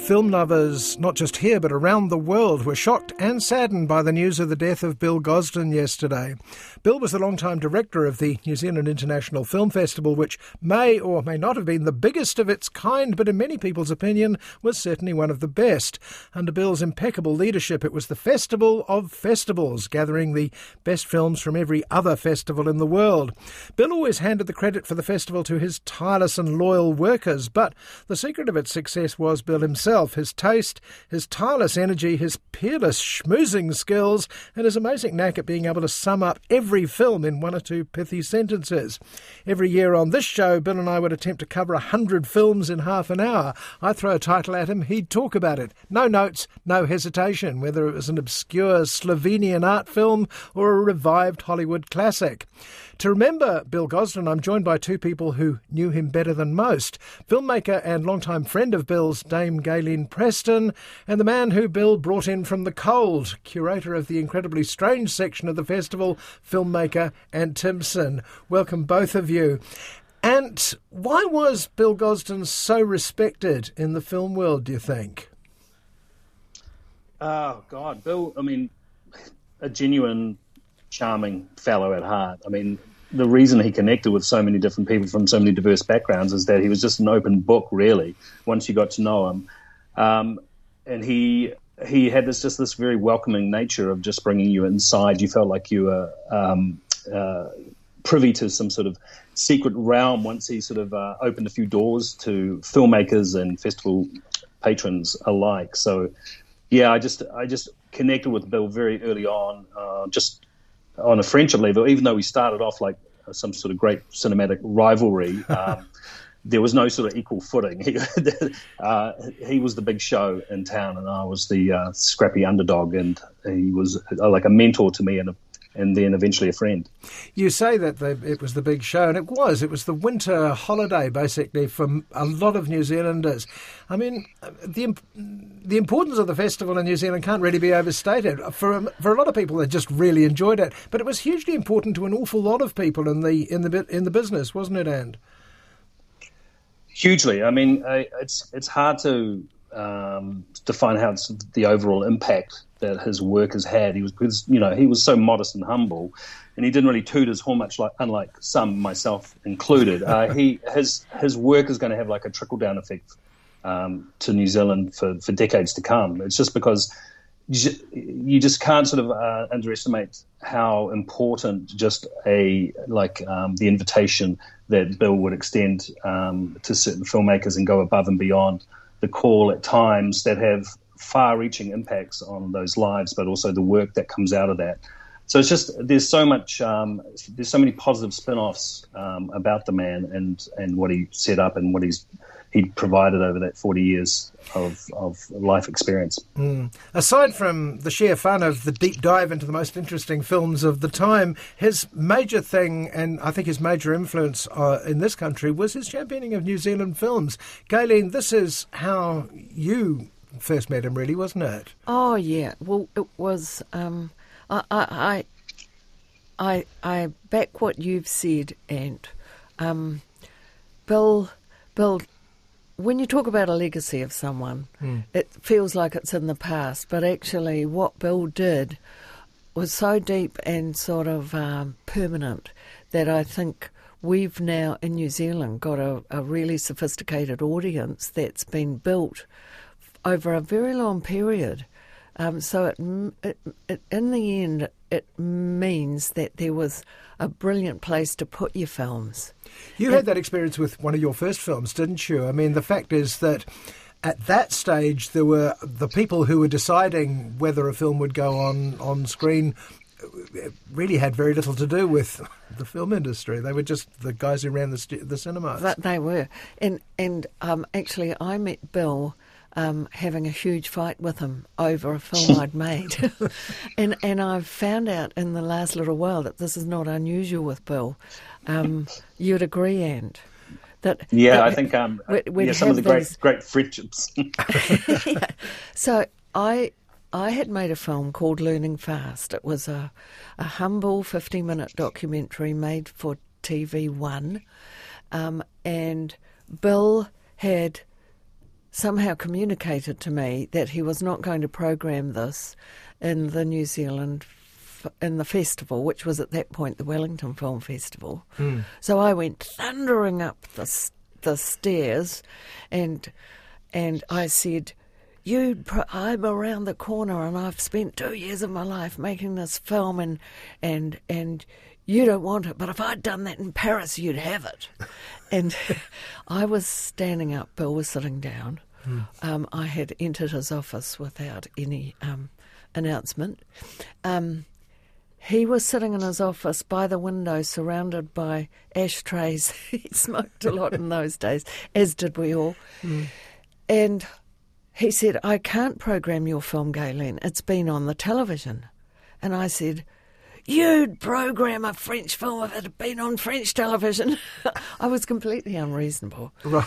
Film lovers, not just here but around the world, were shocked and saddened by the news of the death of Bill Gosden yesterday. Bill was the long-time director of the New Zealand International Film Festival, which may or may not have been the biggest of its kind, but in many people's opinion was certainly one of the best. Under Bill's impeccable leadership, it was the festival of festivals, gathering the best films from every other festival in the world. Bill always handed the credit for the festival to his tireless and loyal workers, but the secret of its success was Bill himself, his taste, his tireless energy, his peerless schmoozing skills, and his amazing knack at being able to sum up every film in one or two pithy sentences. Every year on this show, Bill and I would attempt to cover 100 films in half an hour. I'd throw a title at him, he'd talk about it. No notes, no hesitation, whether it was an obscure Slovenian art film or a revived Hollywood classic. To remember Bill Gosden, I'm joined by two people who knew him better than most. Filmmaker and longtime friend of Bill's, Dame Gayleen Preston, and the man who Bill brought in from the cold, curator of the incredibly strange section of the festival, filmmaker Ant Timpson. Welcome both of you. Ant, why was Bill Gosden so respected in the film world, do you think? Oh, God, Bill, a genuine charming fellow at heart. The reason he connected with so many different people from so many diverse backgrounds is that he was just an open book, really, once you got to know him. And he had this very welcoming nature of just bringing you inside. You felt like you were privy to some sort of secret realm once he sort of opened a few doors to filmmakers and festival patrons alike. So, yeah, I just connected with Bill very early on, just on a friendship level, even though we started off like some sort of great cinematic rivalry. There was no sort of equal footing. He was the big show in town, and I was the scrappy underdog, and he was like a mentor to me and then eventually a friend. You say that it was the big show, and it was the winter holiday, basically, for a lot of New Zealanders. The importance of the festival in New Zealand can't really be overstated. For a lot of people, they just really enjoyed it, but it was hugely important to an awful lot of people in the business, wasn't it, Anne? Hugely. It's hard to define how it's the overall impact that his work has had. He was so modest and humble, and he didn't really toot his horn much, unlike some, myself included. His work is going to have like a trickle down effect to New Zealand for decades to come. It's just because you just can't sort of underestimate how important just the invitation that Bill would extend to certain filmmakers and go above and beyond the call at times that have far-reaching impacts on those lives, but also the work that comes out of that. So it's just there's so many positive spin-offs about the man and what he set up and what he provided over that 40 years of life experience. Aside from the sheer fun of the deep dive into the most interesting films of the time, his major thing, and I think his major influence in this country, was his championing of New Zealand films. Gayleen, this is how you first met him, really, wasn't it? Oh, yeah. Well, it was... I back what you've said, Ant. Bill, when you talk about a legacy of someone, it feels like it's in the past, but actually what Bill did was so deep and sort of permanent that I think we've now in New Zealand got a really sophisticated audience that's been built over a very long period. So in the end, it means that there was a brilliant place to put your films. You had that experience with one of your first films, didn't you? The fact is that at that stage, there were the people who were deciding whether a film would go on screen really had very little to do with the film industry. They were just the guys who ran the cinemas. But they were. And actually, I met Bill having a huge fight with him over a film I'd made. and I've found out in the last little while that this is not unusual with Bill. You'd agree, Ant? I think some of the great friendships. Yeah. So I had made a film called Learning Fast. It was a humble 50-minute documentary made for TV1, and Bill had somehow communicated to me that he was not going to program this in the New Zealand in the festival, which was at that point the Wellington Film Festival. So I went thundering up the stairs, and I said, I'm around the corner, and I've spent 2 years of my life making this film, and you don't want it, but if I'd done that in Paris, you'd have it. And I was standing up, Bill was sitting down. I had entered his office without any announcement. He was sitting in his office by the window, surrounded by ashtrays. He smoked a lot in those days, as did we all. And he said, I can't program your film, Gayleen. It's been on the television. And I said, you'd program a French film if it had been on French television. I was completely unreasonable. Right.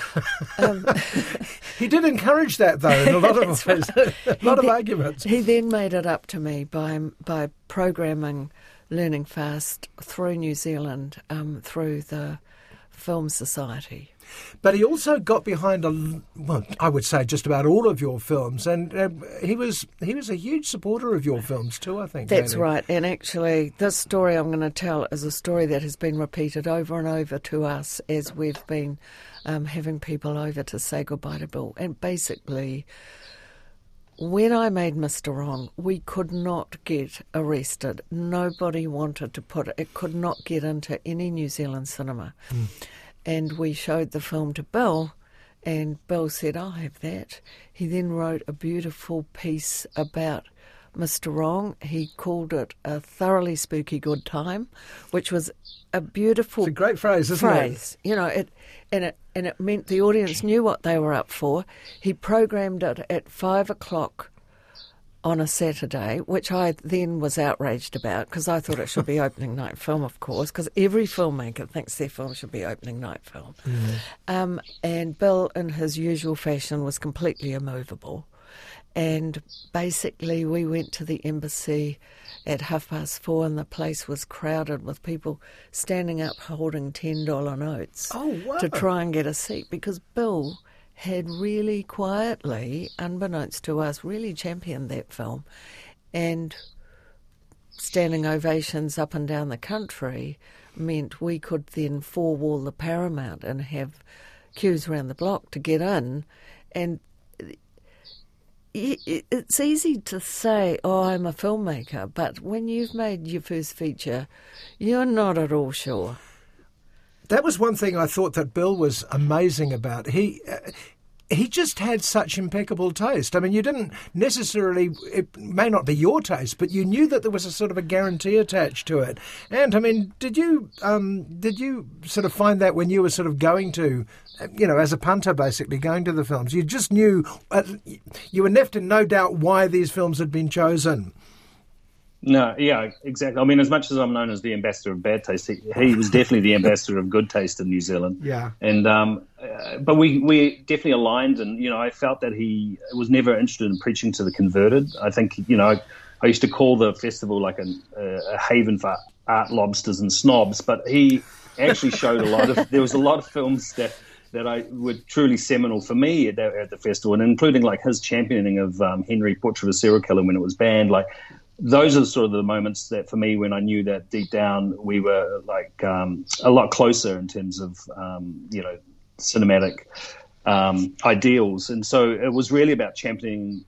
He did encourage that, though, in a lot of ways. A lot of arguments. He then made it up to me by programming Learning Fast through New Zealand, through the Film Society. But he also got behind I would say just about all of your films, and he was a huge supporter of your films too, I think. That's right, and actually this story I'm going to tell is a story that has been repeated over and over to us as we've been having people over to say goodbye to Bill. And basically, when I made Mr. Wrong, we could not get arrested. Nobody wanted to put it. It could not get into any New Zealand cinema. And we showed the film to Bill, and Bill said, I'll have that. He then wrote a beautiful piece about Mr. Wrong. He called it a thoroughly spooky good time, which was a beautiful It's a great phrase, isn't it? You know, it meant the audience knew what they were up for. He programmed it at 5 o'clock on a Saturday, which I then was outraged about because I thought it should be opening night film, of course, because every filmmaker thinks their film should be opening night film. And Bill, in his usual fashion, was completely immovable. And basically we went to the embassy at 4:30 and the place was crowded with people standing up holding $10 notes to try and get a seat, because Bill had really quietly, unbeknownst to us, really championed that film. And standing ovations up and down the country meant we could then four-wall the Paramount and have queues around the block to get in. And it's easy to say, I'm a filmmaker, but when you've made your first feature, you're not at all sure. That was one thing I thought that Bill was amazing about. He just had such impeccable taste. I mean, you didn't necessarily, it may not be your taste, but you knew that there was a sort of a guarantee attached to it. And, I mean, did you sort of find that when you were sort of going to, as a punter, basically, going to the films, you just knew, you were left in no doubt why these films had been chosen? No, yeah, exactly. I mean, as much as I'm known as the ambassador of bad taste, he was definitely the ambassador of good taste in New Zealand. Yeah. And but we definitely aligned, and I felt that he was never interested in preaching to the converted. I think I used to call the festival like a haven for art lobsters and snobs, but he actually showed there was a lot of films that were truly seminal for me at the festival, and including like his championing of Henry, Portrait of a Serial Killer when it was banned, like. Those are sort of the moments that, for me, when I knew that deep down we were like a lot closer in terms of cinematic ideals, and so it was really about championing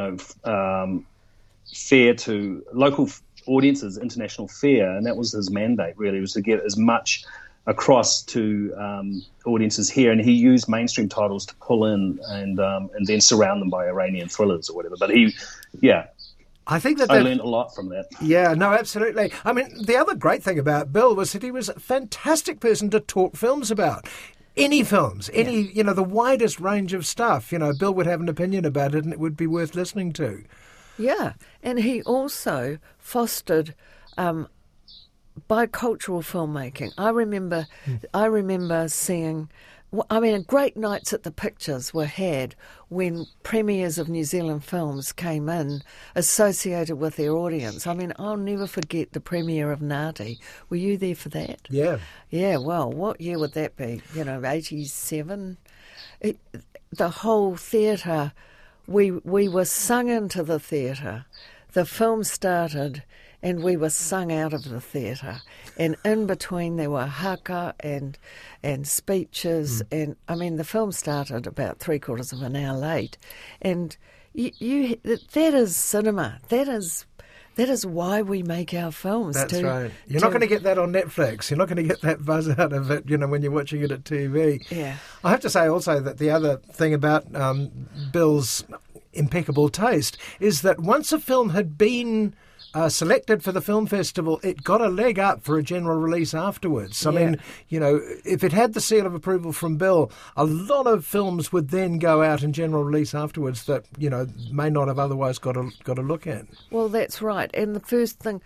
fair to local audiences, international fair, and that was his mandate. Really, was to get as much across to audiences here, and he used mainstream titles to pull in and then surround them by Iranian thrillers or whatever. But I think that I learned a lot from that. Yeah, no, absolutely. I mean, the other great thing about Bill was that he was a fantastic person to talk films about. Any films, the widest range of stuff. Bill would have an opinion about it and it would be worth listening to. Yeah. And he also fostered bicultural filmmaking. I remember seeing... great nights at the Pictures were had when premieres of New Zealand films came in associated with their audience. I mean, I'll never forget the premiere of Ngāti. Were you there for that? Yeah. Yeah, well, what year would that be? 87? the whole theatre, we were sung into the theatre. The film started and we were sung out of the theatre. And in between there were haka and speeches. And, I mean, the film started about 3/4 of an hour late. And that is cinema. That is why we make our films. That's right. You're not going to get that on Netflix. You're not going to get that buzz out of it, when you're watching it at TV. Yeah. I have to say also that the other thing about Bill's impeccable taste is that once a film had been selected for the film festival, it got a leg up for a general release afterwards. I mean, if it had the seal of approval from Bill, a lot of films would then go out in general release afterwards that, may not have otherwise got a look at. Well, that's right. And the first thing,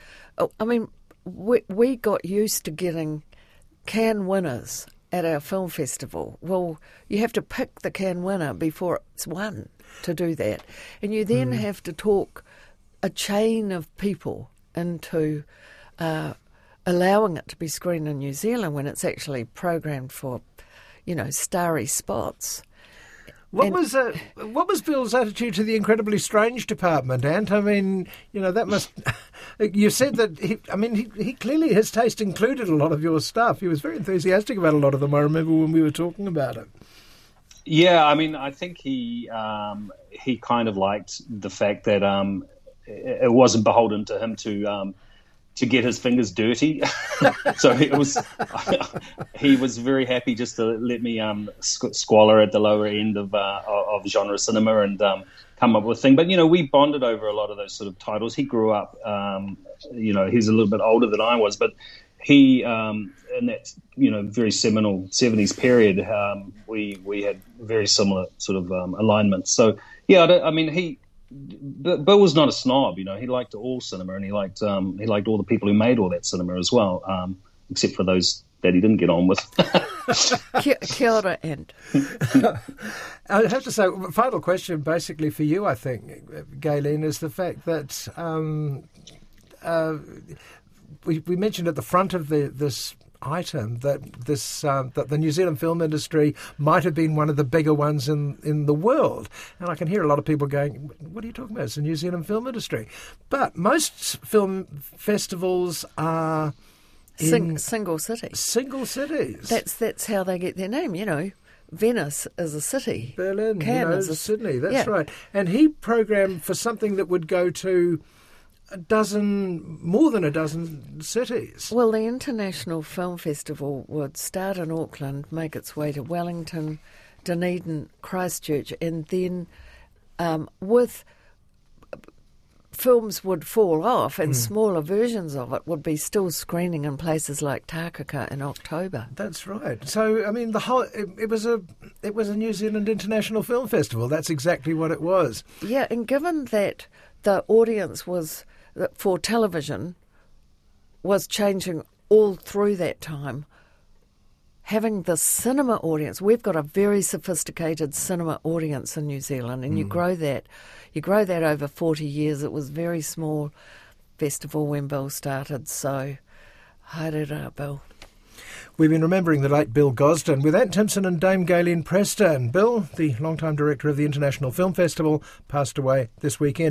we got used to getting Cannes winners at our film festival. Well, you have to pick the Cannes winner before it's won to do that. And you then have to talk a chain of people into allowing it to be screened in New Zealand when it's actually programmed for, starry spots. What was Bill's attitude to the Incredibly Strange department, Ant? I mean, that must... You said that, he clearly, his taste included a lot of your stuff. He was very enthusiastic about a lot of them, I remember when we were talking about it. Yeah, I think he kind of liked the fact that it wasn't beholden to him to get his fingers dirty. So he was very happy just to let me squalor at the lower end of genre cinema and come up with a thing. But we bonded over a lot of those sort of titles. He grew up, he's a little bit older than I was, but he in that very seminal 70s period, we had very similar sort of alignments. So yeah, Bill was not a snob. He liked all cinema, and he liked all the people who made all that cinema as well, except for those that he didn't get on with. Kia ora, and I have to say, final question basically for you, I think, Gayleen, is the fact that we mentioned at the front of this item that that the New Zealand film industry might have been one of the bigger ones in the world. And I can hear a lot of people going, what are you talking about? It's the New Zealand film industry. But most film festivals are in single cities. Single cities. That's how they get their name, Venice is a city. Berlin, Cannes is Sydney, that's right. And he programmed for something that would go to more than a dozen cities. Well, the International Film Festival would start in Auckland, make its way to Wellington, Dunedin, Christchurch, and then with films would fall off and smaller versions of it would be still screening in places like Takaka in October. That's right. So, the whole it was a New Zealand International Film Festival. That's exactly what it was. Yeah, and given that the audience for television was changing all through that time, having the cinema audience, we've got a very sophisticated cinema audience in New Zealand, and you grow that over 40 years. It was a very small festival when Bill started, so haere Bill. We've been remembering the late Bill Gosden with Ant Timpson and Dame Gayleen Preston. Bill, the longtime director of the International Film Festival, passed away this weekend.